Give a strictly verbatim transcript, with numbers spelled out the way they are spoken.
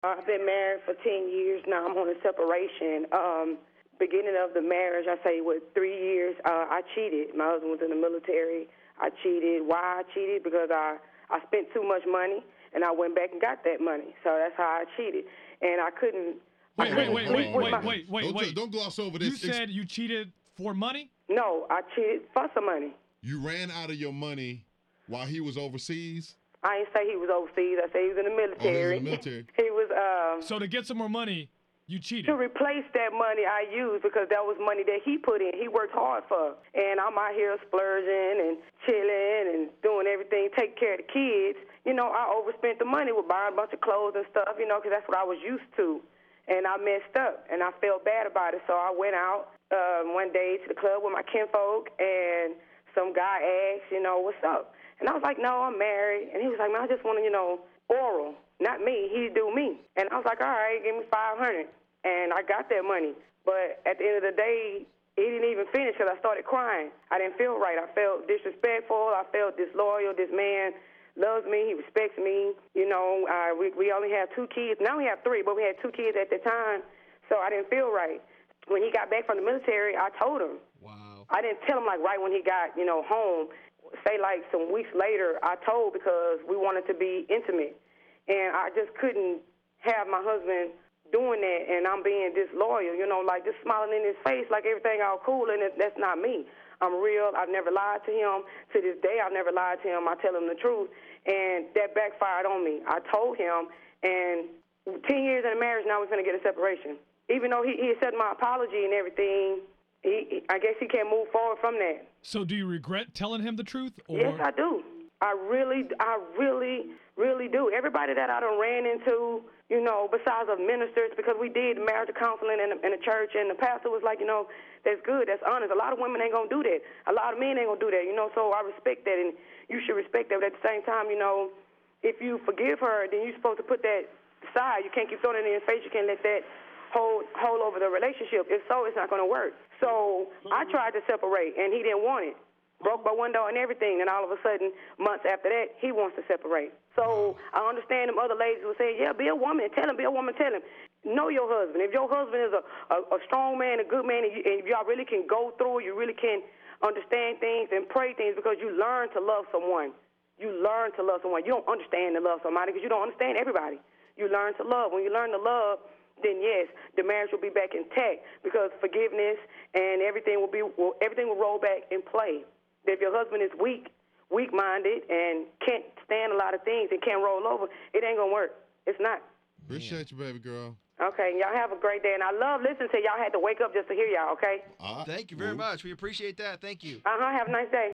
I've been married for ten years now. I'm on a separation. Um, beginning of the marriage, I say, what, three years, uh, I cheated. My husband was in the military. I cheated. Why I cheated? Because I, I spent too much money, and I went back and got that money. So that's how I cheated. And I couldn't. Wait, I wait, couldn't wait, sleep wait, with wait, my, wait, wait, Don't, wait. don't gloss over You this. said you cheated for money? No, I cheated for some money. You ran out of your money while he was overseas? I didn't say he was overseas. I said he was in the military. Oh, he was in the military. He was, um, So to get some more money, you cheated. to replace that money I used, because that was money that he put in. He worked hard for. And I'm out here splurging and chilling and doing everything, taking care of the kids. You know, I overspent the money with buying a bunch of clothes and stuff, you know, because that's what I was used to. And I messed up, and I felt bad about it. So I went out um, one day to the club with my kinfolk, and some guy asked, you know, what's up? And I was like, no, I'm married. And he was like, man, I just want to, you know, oral. Not me. He do me. And I was like, all right, give me five hundred dollars. And I got that money. But at the end of the day, he didn't even finish because I started crying. I didn't feel right. I felt disrespectful. I felt disloyal. This man loves me. He respects me. You know, uh, we, we only have two kids. Now we have three, but we had two kids at the time. So I didn't feel right. When he got back from the military, I told him. Wow. I didn't tell him, like, right when he got, you know, home. Say, like, some weeks later, I told because we wanted to be intimate. And I just couldn't have my husband doing that, and I'm being disloyal, you know, like just smiling in his face like everything all cool, and it, that's not me. I'm real. I've never lied to him. To this day, I've never lied to him. I tell him the truth, and that backfired on me. I told him, and ten years in a marriage, now we're going to get a separation. Even though he, he accepted my apology and everything, he, he, I guess he can't move forward from that. So do you regret telling him the truth? Or? Yes, I do. I really, I really, really do. Everybody that I done ran into, you know, besides of ministers, because we did marriage counseling in the, in the church, and the pastor was like, you know, that's good, that's honest. A lot of women ain't going to do that. A lot of men ain't going to do that, you know, so I respect that, and you should respect that. But at the same time, you know, if you forgive her, then you're supposed to put that aside. You can't keep throwing it in his face. You can't let that hold, hold over the relationship. If so, it's not going to work. So I tried to separate, and he didn't want it. Broke my window and everything, and all of a sudden, months after that, he wants to separate. So I understand them other ladies will say, yeah, be a woman, tell him, be a woman, tell him. Know your husband. If your husband is a, a, a strong man, a good man, and, you, and y'all really can go through, you really can understand things and pray things, because you learn to love someone. You learn to love someone. You don't understand to love somebody because you don't understand everybody. You learn to love. When you learn to love, then yes, the marriage will be back intact, because forgiveness and everything will be will, everything will roll back in play. If your husband is weak, weak-minded, and can't stand a lot of things and can't roll over, it ain't going to work. It's not. Appreciate you, baby girl. Okay, y'all have a great day. And I love listening to y'all. Had to wake up just to hear y'all, okay? All right. Thank you very much. We appreciate that. Thank you. Uh-huh. Have a nice day.